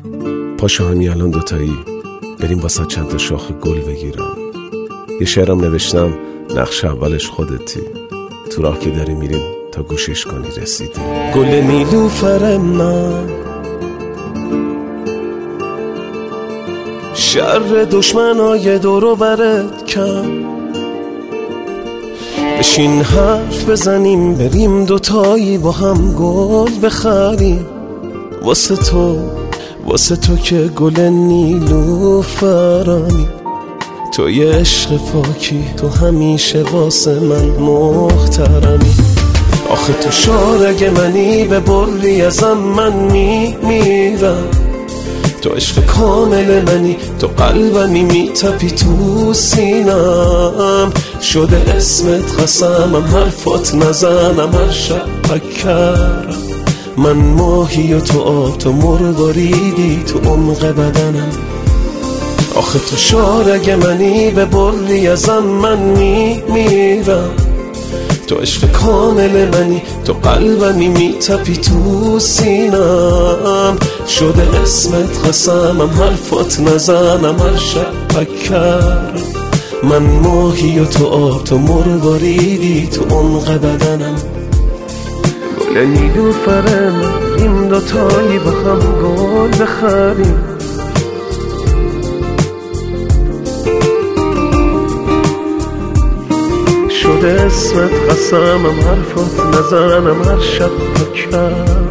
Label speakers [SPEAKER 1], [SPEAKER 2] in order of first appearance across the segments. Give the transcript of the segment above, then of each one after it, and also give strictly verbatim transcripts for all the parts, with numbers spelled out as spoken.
[SPEAKER 1] پاشو همین الان دوتایی بریم واسه چند تا شاخ گل بگیرم. یه شعرم نوشتم نقش اولش خودتی، تو راه که داری میریم تا گوشش کنی رسیدی. گل نیلوفر من، شر دشمنای دورو برت کم، بشین حرف بزنیم بریم دوتایی با هم گل بخریم. واسه تو واسه تو که گل نیلوفرمی، تو یه عشق پاکی، تو همیشه واسه من محترمی. آخه تو شارگ منی، به بری ازم من میمیرم. تو عشق کامل منی، تو قلبمی میتپی تو سینم. شده اسمت قسمم، حرفات نزنم هر شب پکرم. من ماهی و تو آب، تو مرواریدی تو عمق بدنم. آخه تو شارگ منی، به بری ازم من میمیرم. تو عشق کامل منی، تو قلبمی میتپی تو سینم. شده اسمت قسمم، حرفات نزنم هر شب پکرم. من ماهی و تو آب، تو مرواریدی تو عمق بدنم. گل نیلوفرم، این دوتایی با هم گل بخریم. شده اسمت قسمم، حرفات نزنم هر شب پکرم.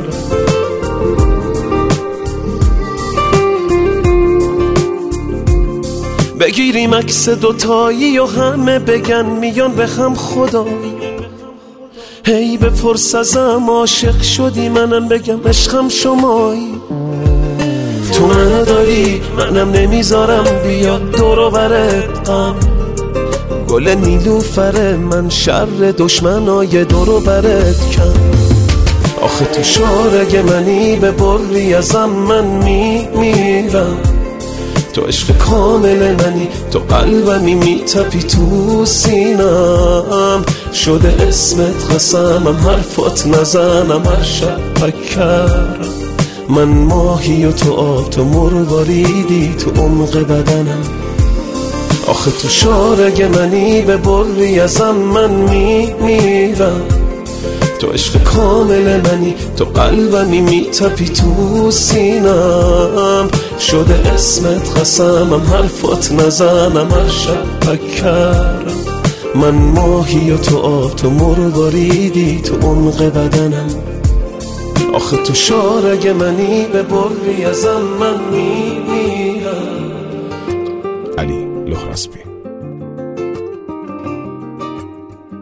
[SPEAKER 1] بگیریم عکس دوتایی و همه بگن میان به هم خدایی. هی بپرس ازم عاشق شدی، منم بگم عشقم شمایی. تو منو داری منم نمیذارم بیاد دورو برت غم. گل نیلوفر من، شر دشمنای دورو برت کم. آخه تو شارگ منی، به بری ازم من میمیرم. تو عشق کامل منی، تو قلبمی میتپی تو سینم. شده اسمت قسمم، حرفات نزنم هر شب پکرم. من ماهی و تو آب، تو مرواریدی تو عمق بدنم. آخه تو شارگ منی، به بری ازم من میمیرم. تو عشق کامل منی، تو قلبمی میتپی تو سینم. شده اسمت قسمم، حرفات نزنم هر شب پکرم. من ماهی و تو آب، تو مرواریدی تو عمق بدنم. آخه تو شارگ منی، به بری ازم من میمیرم. علی لخرسبی.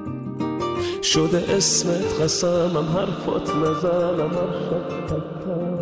[SPEAKER 2] شده اسمت قسمم، حرفات نزنم هر شب پکرم.